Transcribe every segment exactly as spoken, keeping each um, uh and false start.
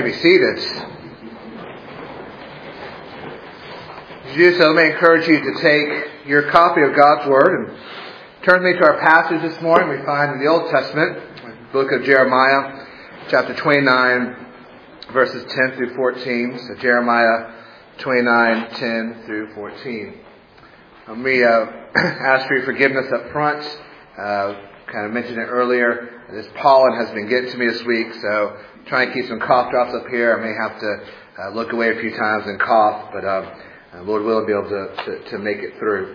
be seated. As you do so, let me encourage you to take your copy of God's Word and turn me to our passage this morning. We find in the Old Testament, the book of Jeremiah, chapter twenty-nine, verses ten through fourteen. So Jeremiah twenty-nine, ten through fourteen. Let me uh, ask for your forgiveness up front. Uh, kind of mentioned it earlier. This pollen has been getting to me this week, so I'm trying to keep some cough drops up here. I may have to uh, look away a few times and cough, but uh, uh, Lord willing, be able to, to, to make it through.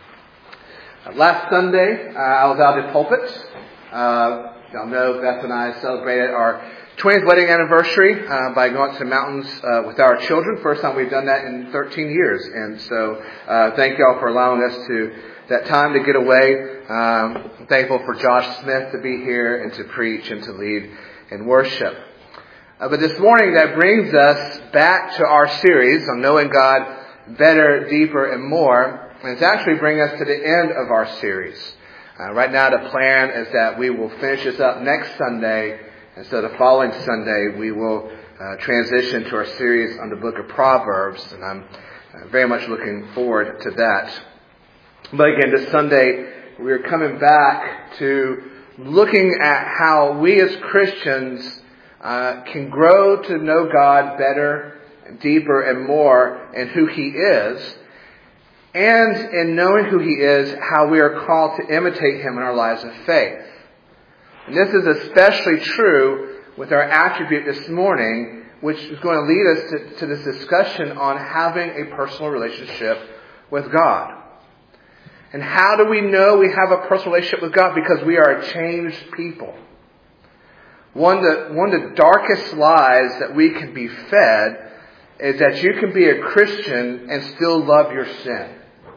Uh, last Sunday, uh, I was out at Pulpit. Uh, y'all know Beth and I celebrated our twentieth wedding anniversary uh, by going to the mountains uh, with our children. First time we've done that in thirteen years, and so uh, thank y'all for allowing us to that time to get away. Um, I'm thankful for Josh Smith to be here and to preach and to lead in worship. Uh, but this morning, that brings us back to our series on knowing God better, deeper, and more. And it's actually bringing us to the end of our series. Uh, right now, the plan is that we will finish this up next Sunday. And so the following Sunday, we will uh, transition to our series on the book of Proverbs. And I'm uh, very much looking forward to that. But again, this Sunday, we're coming back to looking at how we as Christians uh, can grow to know God better, deeper, and more in who He is. And in knowing who He is, how we are called to imitate Him in our lives of faith. And this is especially true with our attribute this morning, which is going to lead us to, to this discussion on having a personal relationship with God. And how do we know we have a personal relationship with God? Because we are a changed people. One of the, one of the darkest lies that we can be fed is that you can be a Christian and still love your sin.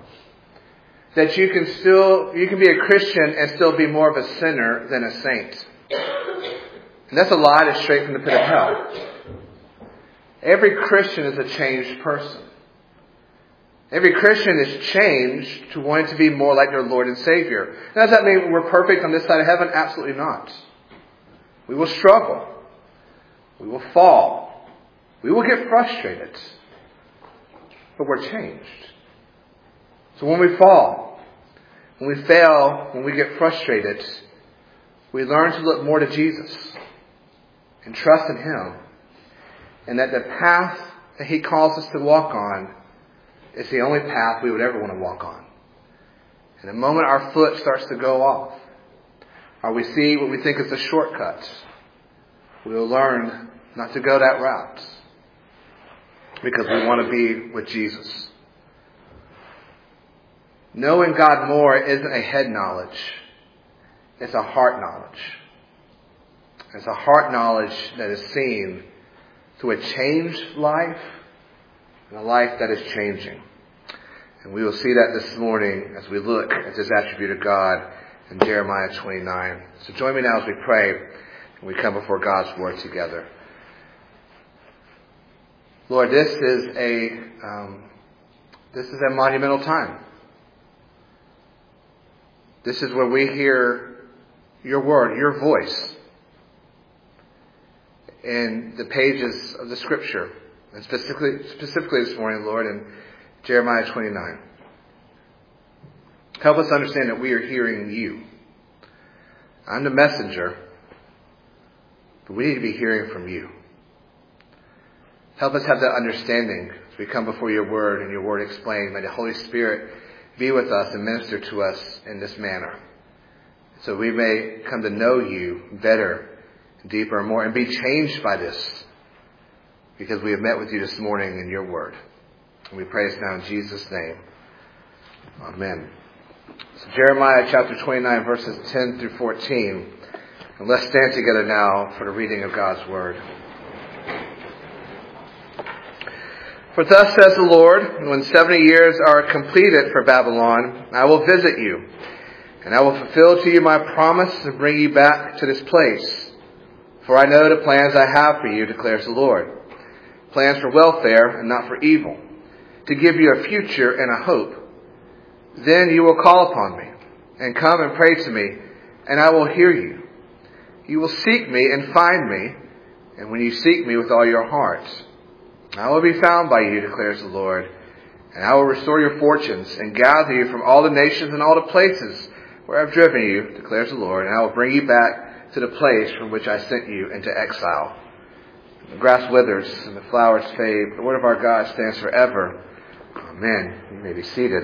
That you can still, you can be a Christian and still be more of a sinner than a saint. And that's a lie that's straight from the pit of hell. Every Christian is a changed person. Every Christian is changed to wanting to be more like their Lord and Savior. Now, does that mean we're perfect on this side of heaven? Absolutely not. We will struggle. We will fall. We will get frustrated. But we're changed. So when we fall, when we fail, when we get frustrated, we learn to look more to Jesus and trust in Him. And that the path that He calls us to walk on is the only path we would ever want to walk on. And the moment our foot starts to go off, or we see what we think is a shortcut, we will learn not to go that route. Because we want to be with Jesus. Knowing God more isn't a head knowledge. It's a heart knowledge. It's a heart knowledge that is seen through a changed life and a life that is changing. And we will see that this morning as we look at this attribute of God in Jeremiah twenty-nine. So join me now as we pray and we come before God's Word together. Lord, this is a um, this is a monumental time. This is where we hear your word, your voice in the pages of the Scripture. And specifically, specifically this morning, Lord, in Jeremiah twenty-nine. Help us understand that we are hearing you. I'm the messenger, but we need to be hearing from you. Help us have that understanding as we come before your word and your word explained. May the Holy Spirit be with us and minister to us in this manner, so we may come to know you better, deeper, and more, and be changed by this. Because we have met with you this morning in your word. And we pray this now in Jesus' name. Amen. So Jeremiah chapter twenty-nine, verses ten through fourteen. And let's stand together now for the reading of God's word. For thus says the Lord, when seventy years are completed for Babylon, I will visit you, and I will fulfill to you my promise and bring you back to this place. For I know the plans I have for you, declares the Lord. Plans for welfare and not for evil, to give you a future and a hope. Then you will call upon me and come and pray to me, and I will hear you. You will seek me and find me, and when you seek me with all your heart. I will be found by you, declares the Lord, and I will restore your fortunes and gather you from all the nations and all the places where I've driven you, declares the Lord, and I will bring you back to the place from which I sent you into exile. The grass withers and the flowers fade, but the word of our God stands forever. Amen. You may be seated.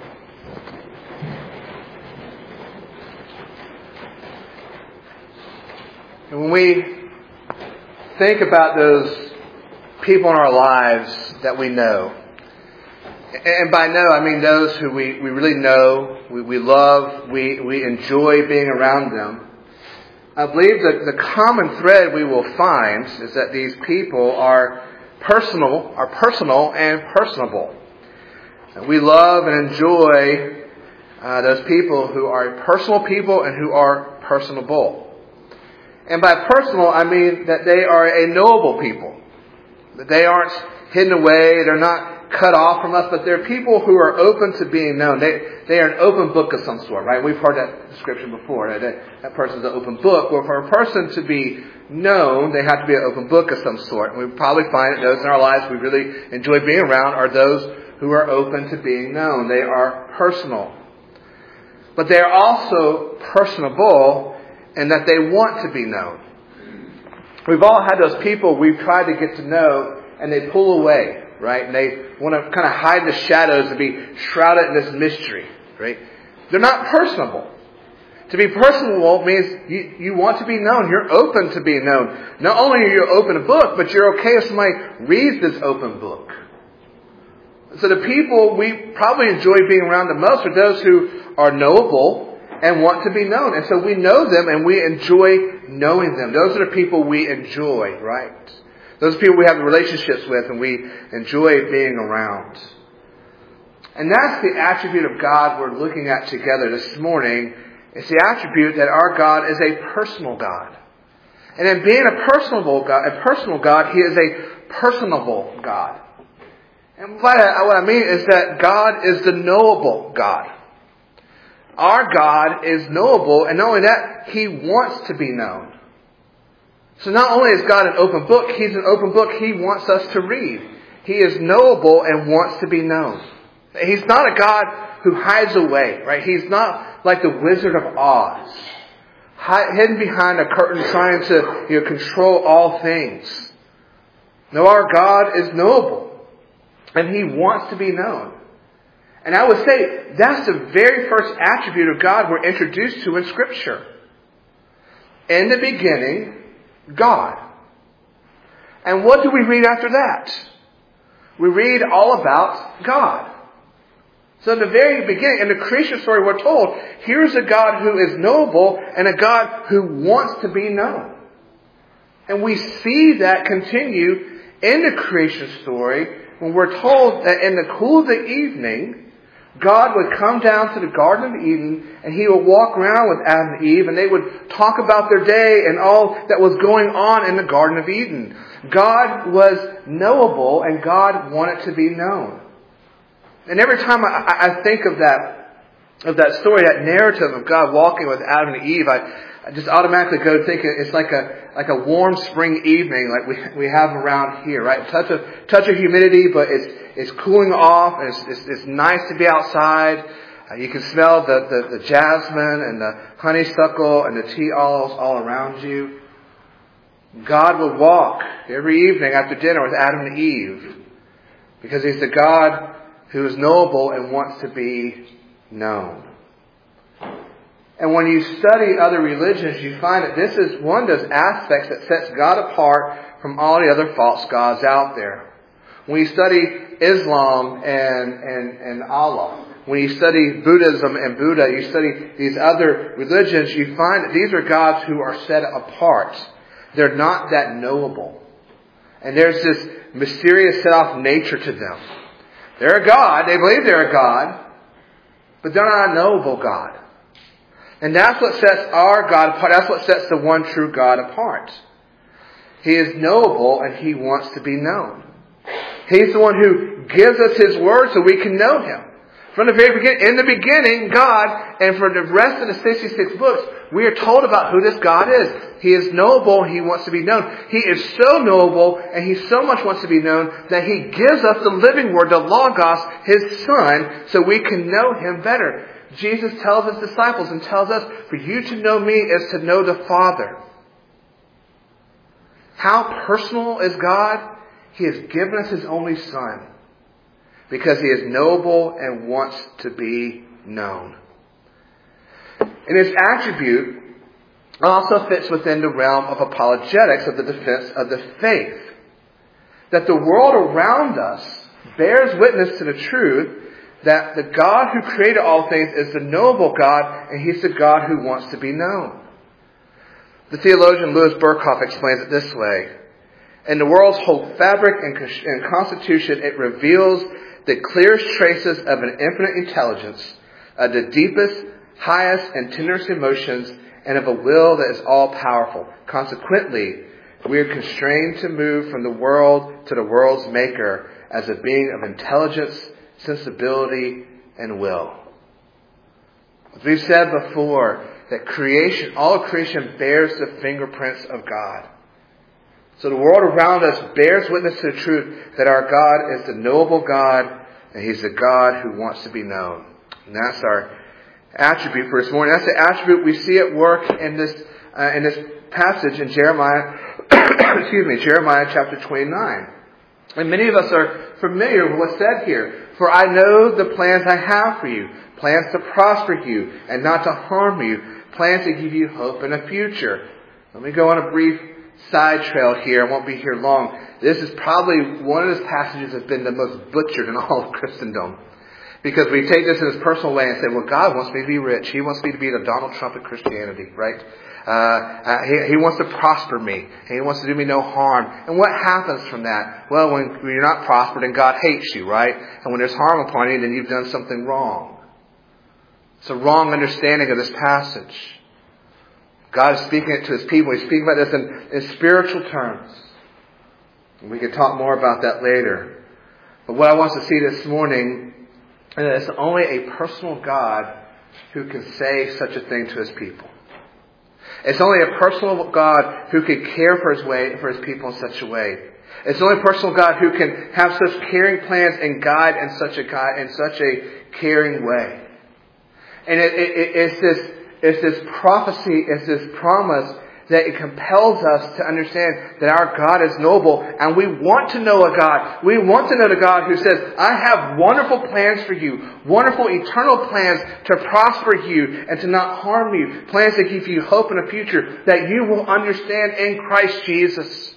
And when we think about those people in our lives that we know, and by know I mean those who we, we really know, we, we love, we, we enjoy being around them, I believe that the common thread we will find is that these people are personal, are personal and personable. We love and enjoy uh, those people who are personal people and who are personable. And by personal, I mean that they are a knowable people. That they aren't hidden away, they're not cut off from us, but they're people who are open to being known. They they are an open book of some sort, right? We've heard that description before, right? That, that person's an open book. Well, for a person to be known, they have to be an open book of some sort. And we probably find that those in our lives we really enjoy being around are those who are open to being known. They are personal. But they are also personable in that they want to be known. We've all had those people we've tried to get to know and they pull away, right? And they want to kind of hide in the shadows and be shrouded in this mystery, right? They're not personable. To be personable means you, you want to be known. You're open to being known. Not only are you open a book, but you're okay if somebody reads this open book. So the people we probably enjoy being around the most are those who are knowable and want to be known. And so we know them and we enjoy knowing them. Those are the people we enjoy, right? Those are people we have relationships with and we enjoy being around. And that's the attribute of God we're looking at together this morning. It's the attribute that our God is a personal God. And in being a personable God, a personal God, He is a personable God. And what I mean is that God is the knowable God. Our God is knowable, and not only that, He wants to be known. So not only is God an open book, He's an open book He wants us to read. He is knowable and wants to be known. He's not a God who hides away, right? He's not like the Wizard of Oz, hidden behind a curtain trying to, you know, control all things. No, our God is knowable. And He wants to be known. And I would say that's the very first attribute of God we're introduced to in Scripture. In the beginning, God. And what do we read after that? We read all about God. So in the very beginning, in the creation story, we're told, here's a God who is knowable and a God who wants to be known. And we see that continue in the creation story when we're told that in the cool of the evening, God would come down to the Garden of Eden and He would walk around with Adam and Eve and they would talk about their day and all that was going on in the Garden of Eden. God was knowable and God wanted to be known. And every time I, I think of that, of that story, that narrative of God walking with Adam and Eve, I, I just automatically go thinking it's like a like a warm spring evening, like we we have around here, right? Touch of touch of humidity, but it's it's cooling off, and it's it's, it's nice to be outside. Uh, you can smell the, the the jasmine and the honeysuckle and the tea olives all around you. God would walk every evening after dinner with Adam and Eve because He's the God who is knowable and wants to be known. And when you study other religions, you find that this is one of those aspects that sets God apart from all the other false gods out there. When you study Islam and, and, and Allah, when you study Buddhism and Buddha, you study these other religions, you find that these are gods who are set apart. They're not that knowable. And there's this mysterious set-off nature to them. They're a God, they believe they're a God, but they're not a knowable God. And that's what sets our God apart. That's what sets the one true God apart. He is knowable and He wants to be known. He's the one who gives us His word so we can know Him. From the very beginning, in the beginning, God, and for the rest of the sixty-six books, we are told about who this God is. He is knowable and He wants to be known. He is so knowable and He so much wants to be known that He gives us the living Word, the Logos, His Son, so we can know Him better. Jesus tells His disciples and tells us, for you to know me is to know the Father. How personal is God? He has given us His only Son because He is knowable and wants to be known. And His attribute also fits within the realm of apologetics, of the defense of the faith. That the world around us bears witness to the truth that the God who created all things is the knowable God, and He's the God who wants to be known. The theologian Louis Berkhoff explains it this way. In the world's whole fabric and constitution, it reveals the clearest traces of an infinite intelligence, of the deepest, highest, and tenderest emotions, and of a will that is all-powerful. Consequently, we are constrained to move from the world to the world's maker as a being of intelligence, sensibility, and will. As we've said before, that creation, all creation bears the fingerprints of God. So the world around us bears witness to the truth that our God is the knowable God, and He's the God who wants to be known. And that's our attribute for this morning. That's the attribute we see at work in this uh, in this passage in Jeremiah. excuse me, Jeremiah chapter twenty-nine. And many of us are familiar with what's said here. For I know the plans I have for you, plans to prosper you and not to harm you, plans to give you hope in a future. Let me go on a brief side trail here. I won't be here long. This is probably one of those passages that's been the most butchered in all of Christendom. Because we take this in his personal way and say, well, God wants me to be rich. He wants me to be the Donald Trump of Christianity, right? Uh, uh, he, he wants to prosper me. And He wants to do me no harm. And what happens from that? Well, when, when you're not prospered and God hates you, right? And when there's harm upon you, then you've done something wrong. It's a wrong understanding of this passage. God is speaking it to His people. He's speaking about this in, in spiritual terms. And we can talk more about that later. But what I want us to see this morning is that it's only a personal God who can say such a thing to His people. It's only a personal God who can care for His way, for His people in such a way. It's only a personal God who can have such caring plans and guide in such a in such a caring way. And it, it, it's this it's this prophecy, it's this promise that it compels us to understand that our God is noble, and we want to know a God. We want to know the God who says, I have wonderful plans for you, wonderful eternal plans to prosper you and to not harm you, plans to give you hope in a future that you will understand in Christ Jesus.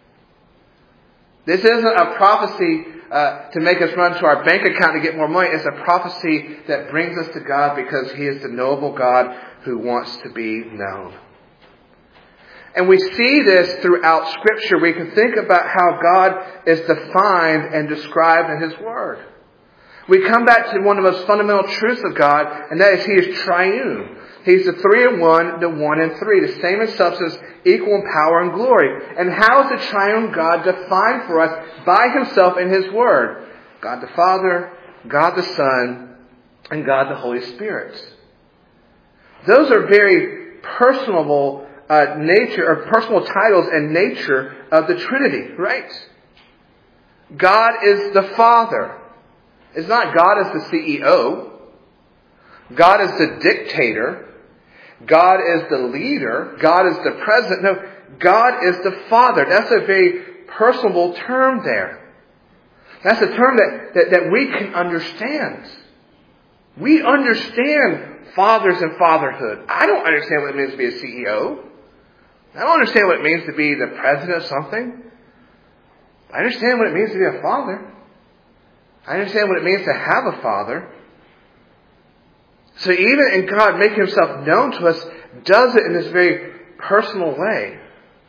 This isn't a prophecy uh, to make us run to our bank account to get more money. It's a prophecy that brings us to God because He is the noble God who wants to be known. And we see this throughout Scripture. We can think about how God is defined and described in His Word. We come back to one of the most fundamental truths of God, and that is He is triune. He's the three in one, the one in three, the same in substance, equal in power and glory. And how is the triune God defined for us by Himself in His Word? God the Father, God the Son, and God the Holy Spirit. Those are very personable Uh, nature or personal titles and nature of the Trinity, right? God is the Father. It's not God as the C E O. God is the dictator. God is the leader. God is the president. No, God is the Father. That's a very personable term there. That's a term that, that, that we can understand. We understand fathers and fatherhood. I don't understand what it means to be a C E O. I don't understand what it means to be the president of something. I understand what it means to be a father. I understand what it means to have a father. So even in God making Himself known to us, does it in this very personal way.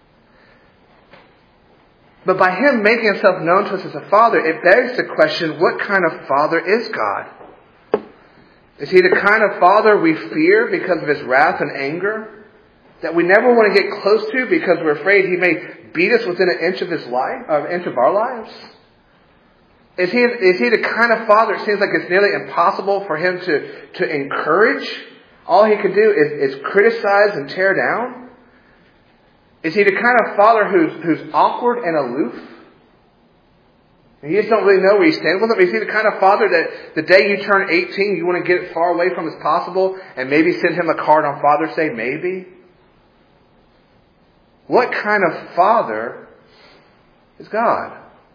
But by Him making Himself known to us as a father, it begs the question, what kind of father is God? Is He the kind of father we fear because of His wrath and anger? That we never want to get close to because we're afraid He may beat us within an inch of His life, an inch of our lives? Is he, is he the kind of father it seems like it's nearly impossible for him to, to encourage? All he can do is, is criticize and tear down? Is he the kind of father who's, who's awkward and aloof? And you just don't really know where you stand with him? Is he the kind of father that the day you turn eighteen, you want to get as far away from as possible and maybe send him a card on Father's Day? Maybe. What kind of father is God?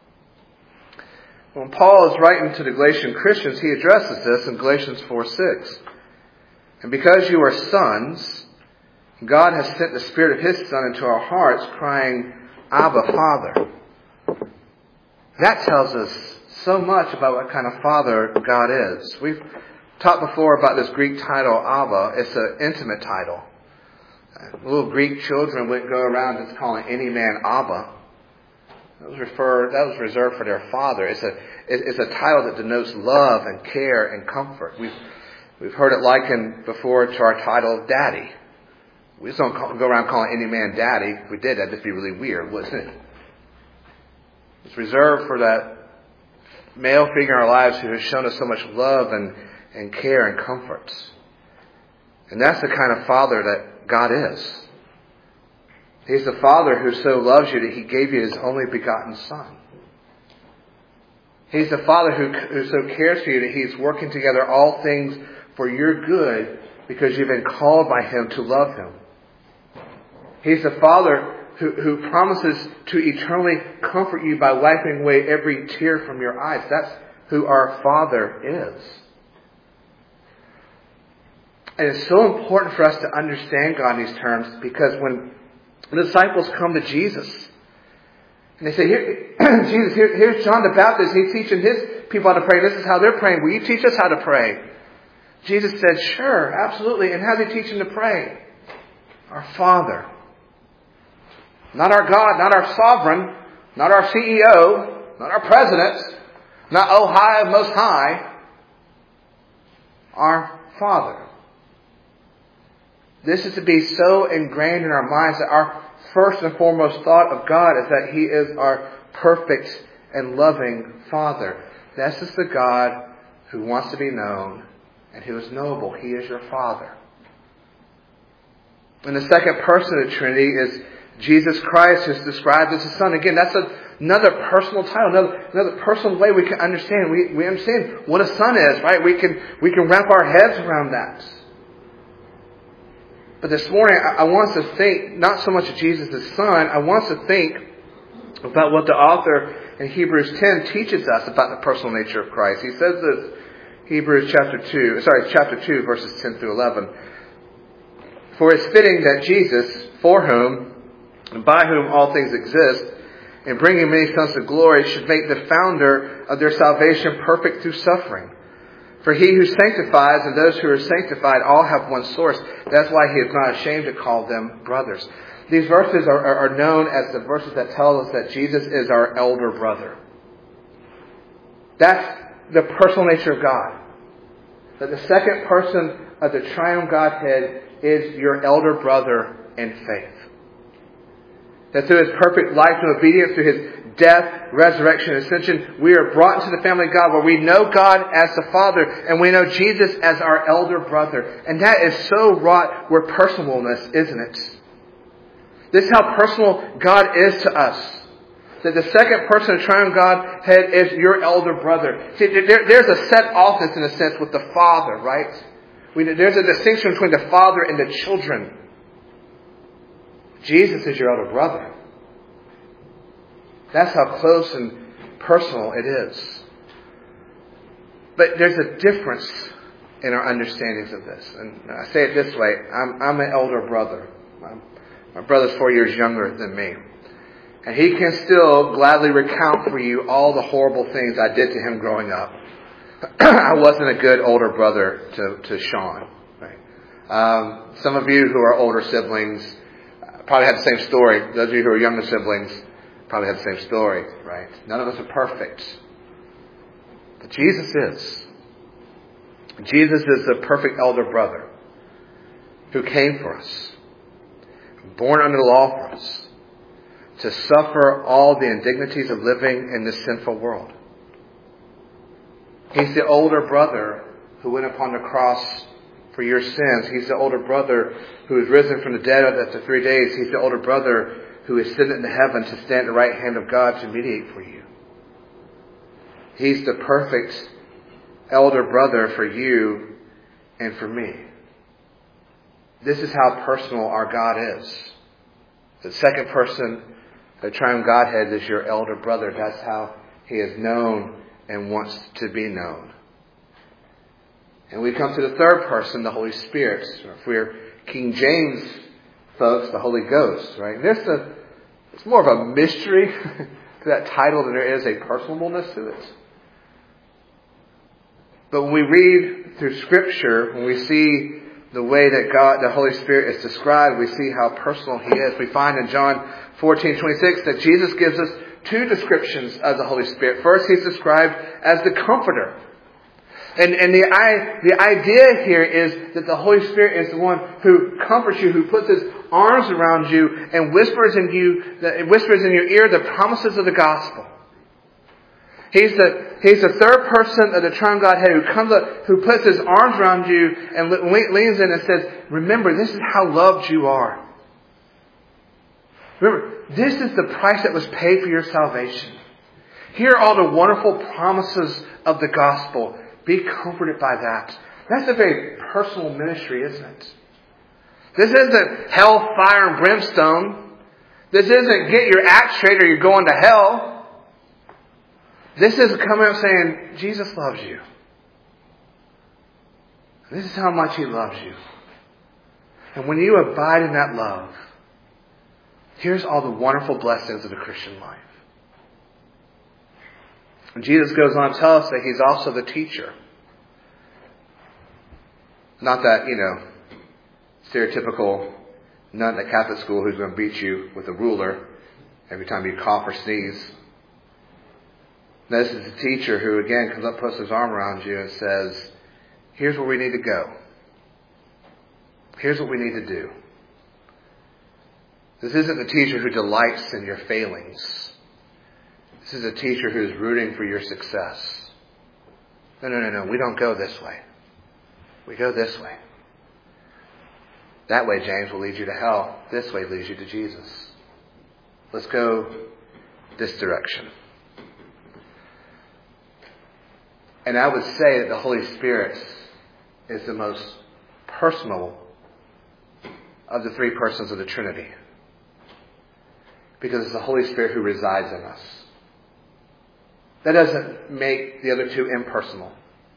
When Paul is writing to the Galatian Christians, he addresses this in Galatians four six. And because you are sons, God has sent the Spirit of His Son into our hearts, crying, Abba, Father. That tells us so much about what kind of father God is. We've talked before about this Greek title, Abba. It's an intimate title. Little Greek children wouldn't go around just calling any man Abba. That was referred. That was reserved for their father. It's a it's a title that denotes love and care and comfort. We've we've heard it likened before to our title of Daddy. We just don't call, go around calling any man Daddy. If we did, that'd just be really weird, wouldn't it? It's reserved for that male figure in our lives who has shown us so much love and and care and comfort. And that's the kind of father that God is. He's the Father who so loves you that He gave you His only begotten Son. He's the Father who, who so cares for you that He's working together all things for your good because you've been called by Him to love Him. He's the Father who, who promises to eternally comfort you by wiping away every tear from your eyes. That's who our Father is. And it's so important for us to understand God in these terms because when the disciples come to Jesus and they say, here, Jesus, here, here's John the Baptist. He's teaching his people how to pray. This is how they're praying. Will you teach us how to pray? Jesus said, sure, absolutely. And how do they teach them to pray? Our Father. Not our God, not our sovereign, not our C E O, not our president, not oh high, most high. Our Father. This is to be so ingrained in our minds that our first and foremost thought of God is that He is our perfect and loving Father. This is the God who wants to be known and who is knowable. He is your Father. And the second person of the Trinity is Jesus Christ, who's described as the Son. Again, that's a, another personal title, another, another personal way we can understand. We, we understand what a son is, right? We can, we can wrap our heads around that. But this morning, I want us to think not so much of Jesus as Son. I want us to think about what the author in Hebrews ten teaches us about the personal nature of Christ. He says this, Hebrews chapter two, sorry, chapter two, verses ten through eleven. For it's fitting that Jesus, for whom and by whom all things exist, in bringing many sons to glory, should make the founder of their salvation perfect through suffering. For He who sanctifies and those who are sanctified all have one source. That's why He is not ashamed to call them brothers. These verses are, are, are known as the verses that tell us that Jesus is our elder brother. That's the personal nature of God. That the second person of the triune Godhead is your elder brother in faith. That through His perfect life and obedience, through His death, resurrection, ascension, we are brought into the family of God where we know God as the Father and we know Jesus as our elder brother. And that is so wrought with personalness, isn't it? This is how personal God is to us. That the second person of triune Godhead is your elder brother. See, there, there's a set office in a sense with the Father, right? We, there's a distinction between the Father and the children. Jesus is your elder brother. That's how close and personal it is. But there's a difference in our understandings of this. And I say it this way. I'm, I'm an elder brother. I'm, my brother's four years younger than me. And he can still gladly recount for you all the horrible things I did to him growing up. I wasn't a good older brother to, to Sean. Right? Um, some of you who are older siblings probably had the same story. Those of you who are younger siblings probably have the same story, right? None of us are perfect. But Jesus is. Jesus is the perfect elder brother who came for us, born under the law for us, to suffer all the indignities of living in this sinful world. He's the older brother who went upon the cross for your sins. He's the older brother who is risen from the dead after three days. He's the older brother who is ascended into heaven to stand at the right hand of God to mediate for you. He's the perfect elder brother for you and for me. This is how personal our God is. The second person, the triune Godhead, is your elder brother. That's how He is known and wants to be known. And we come to the third person, the Holy Spirit. If we're King James folks, the Holy Ghost, right? There's a, it's more of a mystery to that title than there is a personableness to it. But when we read through Scripture, when we see the way that God, the Holy Spirit is described, we see how personal He is. We find in John fourteen twenty-six that Jesus gives us two descriptions of the Holy Spirit. First, He's described as the Comforter. And, and the, I, the idea here is that the Holy Spirit is the one who comforts you, who puts His arms around you and whispers in you, that whispers in your ear the promises of the gospel. He's the, he's the third person of the triune Godhead who comes up, who puts His arms around you and leans in and says, remember, this is how loved you are. Remember, this is the price that was paid for your salvation. Here are all the wonderful promises of the gospel. Be comforted by that. That's a very personal ministry, isn't it? This isn't hell, fire, and brimstone. This isn't get your act straight or you're going to hell. This is coming up saying, Jesus loves you. This is how much He loves you. And when you abide in that love, here's all the wonderful blessings of the Christian life. And Jesus goes on to tell us that He's also the teacher. Not that, you know, stereotypical nun at Catholic school who's going to beat you with a ruler every time you cough or sneeze. This is the teacher who, again, comes up, puts His arm around you and says, here's where we need to go. Here's what we need to do. This isn't the teacher who delights in your failings. This is a teacher who is rooting for your success. No, no, no, no. We don't go this way. We go this way. That way, James, will lead you to hell. This way leads you to Jesus. Let's go this direction. And I would say that the Holy Spirit is the most personal of the three persons of the Trinity. Because it's the Holy Spirit who resides in us. That doesn't make the other two impersonal.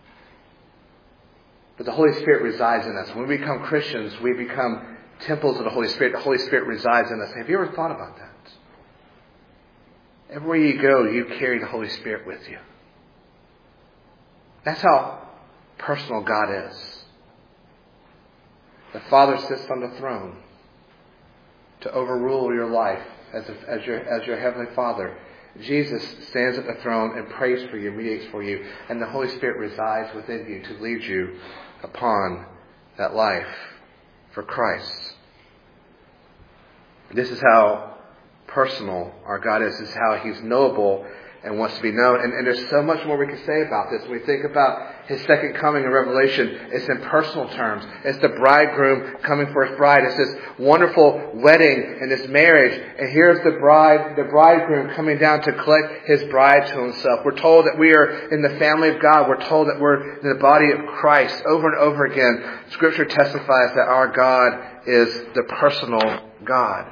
But the Holy Spirit resides in us. When we become Christians, we become temples of the Holy Spirit. The Holy Spirit resides in us. Have you ever thought about that? Everywhere you go, you carry the Holy Spirit with you. That's how personal God is. The Father sits on the throne to overrule your life as, a, as, your, as your Heavenly Father. Jesus stands at the throne and prays for you, mediates for you, and the Holy Spirit resides within you to lead you upon that life for Christ. This is how personal our God is. This is how He's knowable and wants to be known. And, and there's so much more we can say about this. When we think about His second coming in Revelation, it's in personal terms. It's the bridegroom coming for his bride. It's this wonderful wedding and this marriage. And here's the bride, the bridegroom coming down to collect his bride to himself. We're told that we are in the family of God. We're told that we're in the body of Christ. Over and over again, Scripture testifies that our God is the personal God.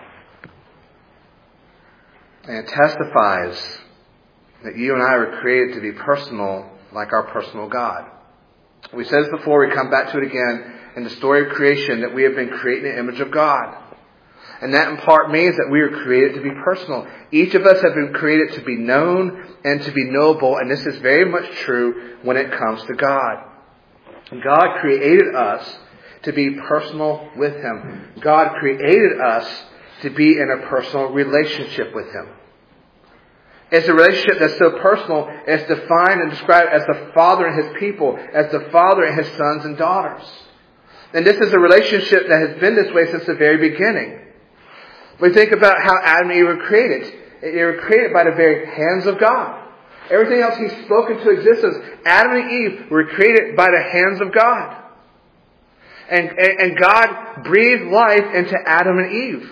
And it testifies that you and I were created to be personal like our personal God. We said this before, we come back to it again in the story of creation, that we have been created in the image of God. And that in part means that we are created to be personal. Each of us have been created to be known and to be knowable, and this is very much true when it comes to God. God created us to be personal with Him. God created us to be in a personal relationship with Him. It's a relationship that's so personal, it's defined and described as the Father and His people, as the Father and His sons and daughters. And this is a relationship that has been this way since the very beginning. We think about how Adam and Eve were created. They were created by the very hands of God. Everything else He's spoken to existence. Adam and Eve were created by the hands of God. And, and, and God breathed life into Adam and Eve.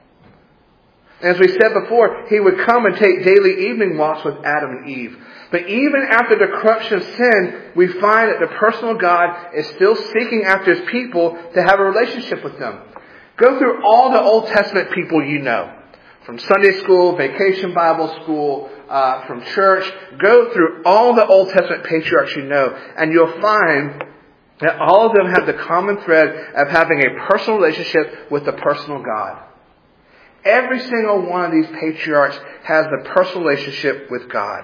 As we said before, He would come and take daily evening walks with Adam and Eve. But even after the corruption of sin, we find that the personal God is still seeking after His people to have a relationship with them. Go through all the Old Testament people you know. From Sunday school, vacation Bible school, uh, from church. Go through all the Old Testament patriarchs you know. And you'll find that all of them have the common thread of having a personal relationship with the personal God. Every single one of these patriarchs has a personal relationship with God.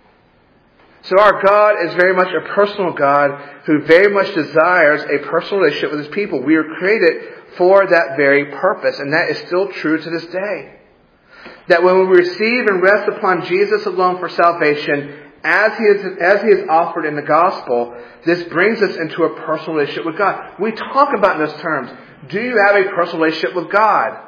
So our God is very much a personal God who very much desires a personal relationship with His people. We were created for that very purpose, and that is still true to this day. That when we receive and rest upon Jesus alone for salvation, as He is, as He is offered in the gospel, this brings us into a personal relationship with God. We talk about in those terms. Do you have a personal relationship with God?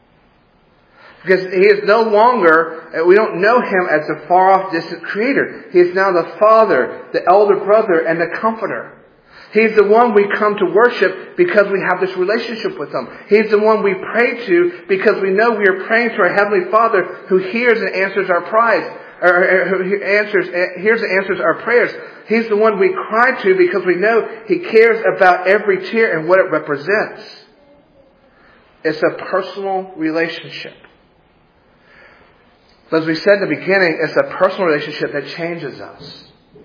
Because He is no longer, we don't know Him as the far-off, distant Creator. He is now the Father, the elder brother, and the Comforter. He's the one we come to worship because we have this relationship with Him. He's the one we pray to because we know we are praying to our Heavenly Father who hears and answers our prayers, or who answers, hears and answers our prayers. He's the one we cry to because we know He cares about every tear and what it represents. It's a personal relationship. But as we said in the beginning, it's a personal relationship that changes us.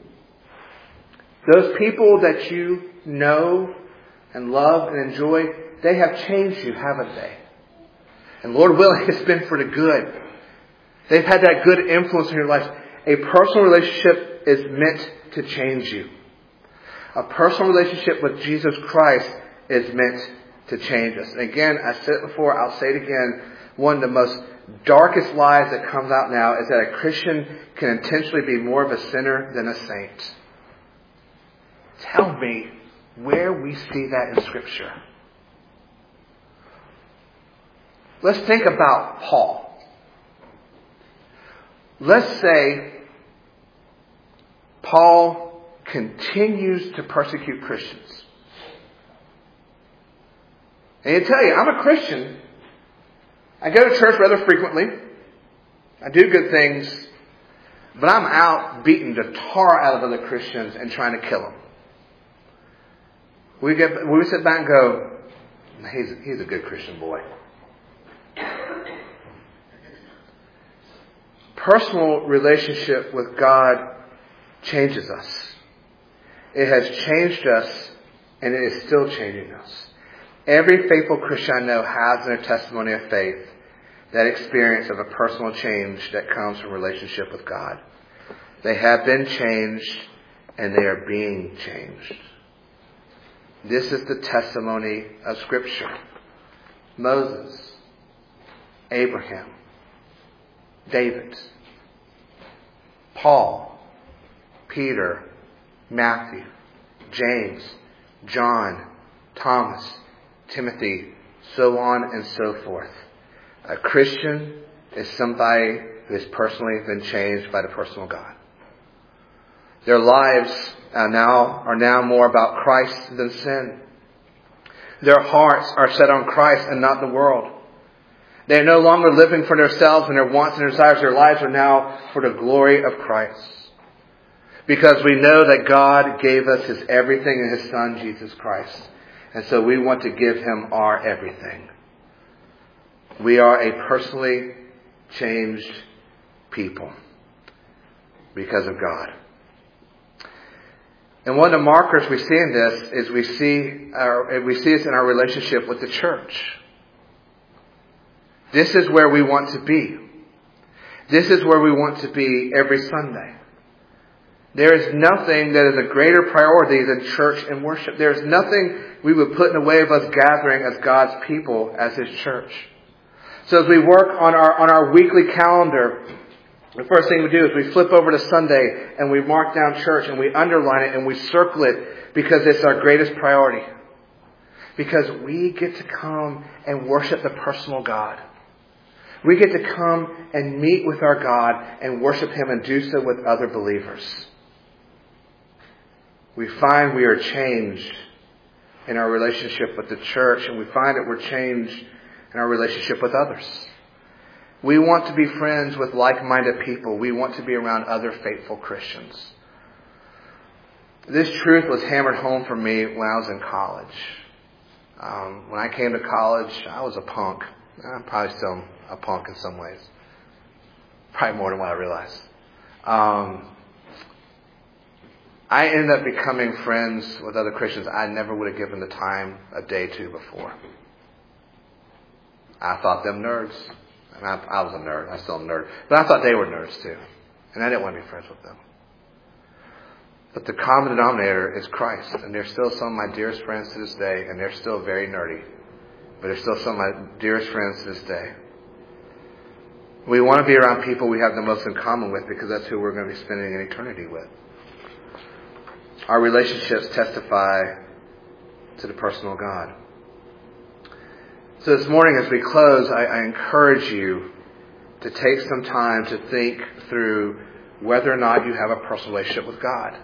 Those people that you know and love and enjoy, they have changed you, haven't they? And Lord willing, it's been for the good. They've had that good influence in your life. A personal relationship is meant to change you. A personal relationship with Jesus Christ is meant to change us. And again, I said it before, I'll say it again. One of the most darkest lies that comes out now is that a Christian can intentionally be more of a sinner than a saint. Tell me where we see that in Scripture. Let's think about Paul. Let's say Paul continues to persecute Christians. And he'll tell you, I'm a Christian. I go to church rather frequently. I do good things. But I'm out beating the tar out of other Christians and trying to kill them. We get, we sit back and go, he's, he's a good Christian boy. Personal relationship with God changes us. It has changed us, and it is still changing us. Every faithful Christian I know has in their testimony of faith that experience of a personal change that comes from relationship with God. They have been changed, and they are being changed. This is the testimony of Scripture. Moses, Abraham, David, Paul, Peter, Matthew, James, John, Thomas, Timothy, so on and so forth. A Christian is somebody who has personally been changed by the personal God. Their lives uh, now are now more about Christ than sin. Their hearts are set on Christ and not the world. They are no longer living for themselves and their wants and desires. Their lives are now for the glory of Christ. Because we know that God gave us His everything in His Son, Jesus Christ. And so we want to give Him our everything. We are a personally changed people because of God. And one of the markers we see in this is we see our, we see this in our relationship with the church. This is where we want to be. This is where we want to be every Sunday. There is nothing that is a greater priority than church and worship. There is nothing we would put in the way of us gathering as God's people as His church. So as we work on our on our weekly calendar, the first thing we do is we flip over to Sunday and we mark down church and we underline it and we circle it because it's our greatest priority. Because we get to come and worship the personal God. We get to come and meet with our God and worship Him and do so with other believers. We find we are changed in our relationship with the church, and we find that we're changed in our relationship with others. We want to be friends with like-minded people. We want to be around other faithful Christians. This truth was hammered home for me when I was in college. Um, when I came to college, I was a punk. I'm probably still a punk in some ways. Probably more than what I realized. Um, I ended up becoming friends with other Christians I never would have given the time of day to before. I thought them nerds. And I, I was a nerd. I still am a nerd. But I thought they were nerds too. And I didn't want to be friends with them. But the common denominator is Christ. And they're still some of my dearest friends to this day. And they're still very nerdy. But they're still some of my dearest friends to this day. We want to be around people we have the most in common with, because that's who we're going to be spending an eternity with. Our relationships testify to the personal God. So this morning as we close, I, I encourage you to take some time to think through whether or not you have a personal relationship with God.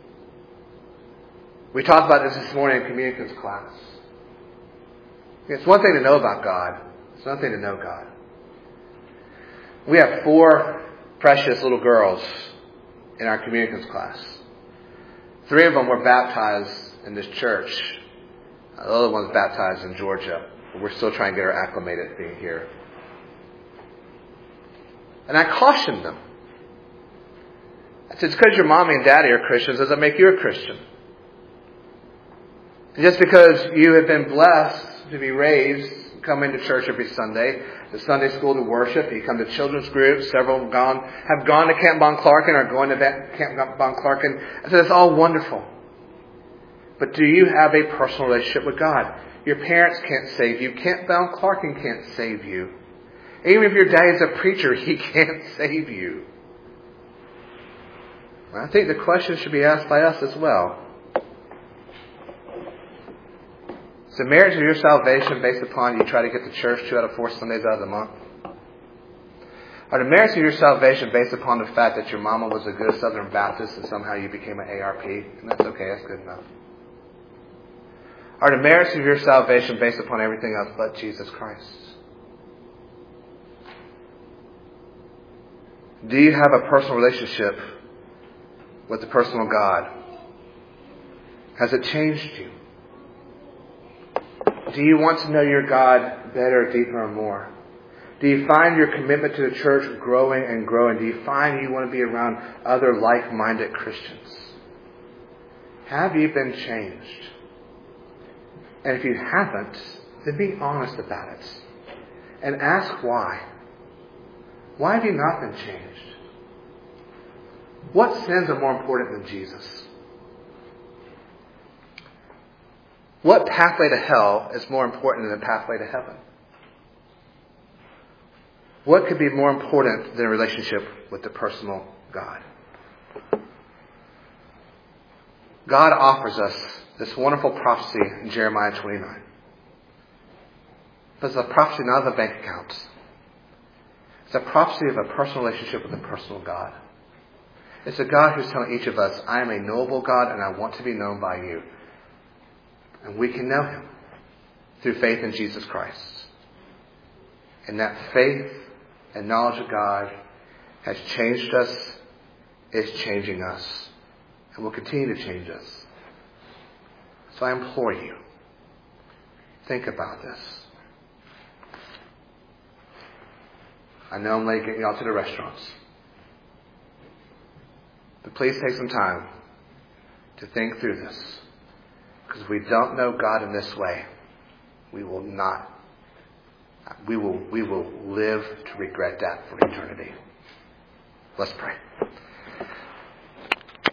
We talked about this this morning in communicants class. It's one thing to know about God. It's another thing to know God. We have four precious little girls in our communicants class. Three of them were baptized in this church. The other one's baptized in Georgia. We're still trying to get her acclimated to being here. And I cautioned them. I said, it's because your mommy and daddy are Christians doesn't make you a Christian. And just because you have been blessed to be raised, come into church every Sunday, to Sunday school to worship, you come to children's groups, several have gone, have gone to Camp Bon Clarkin or going to Camp Bon Clarkin. I said, it's all wonderful. But do you have a personal relationship with God? Your parents can't save you. Camp Bon Clarkin can't save you. Even if your dad is a preacher, he can't save you. I think the question should be asked by us as well. Is the merits of your salvation based upon you try to get to church two out of four Sundays out of the month? Are the merits of your salvation based upon the fact that your mama was a good Southern Baptist and somehow you became an A R P? And that's okay, that's good enough. Are the merits of your salvation based upon everything else but Jesus Christ? Do you have a personal relationship with the personal God? Has it changed you? Do you want to know your God better, deeper, and more? Do you find your commitment to the church growing and growing? Do you find you want to be around other like-minded Christians? Have you been changed? And if you haven't, then be honest about it. And ask why. Why have you not been changed? What sins are more important than Jesus? What pathway to hell is more important than the pathway to heaven? What could be more important than a relationship with the personal God? God offers us this wonderful prophecy in Jeremiah twenty-nine. But it's a prophecy not of a bank account. It's a prophecy of a personal relationship with a personal God. It's a God who's telling each of us, I am a knowable God and I want to be known by you. And we can know Him through faith in Jesus Christ. And that faith and knowledge of God has changed us, is changing us, and will continue to change us. So I implore you, think about this. I know I'm late getting y'all to the restaurants. But please take some time to think through this. Because if we don't know God in this way, we will not, we will, we will live to regret that for eternity. Let's pray.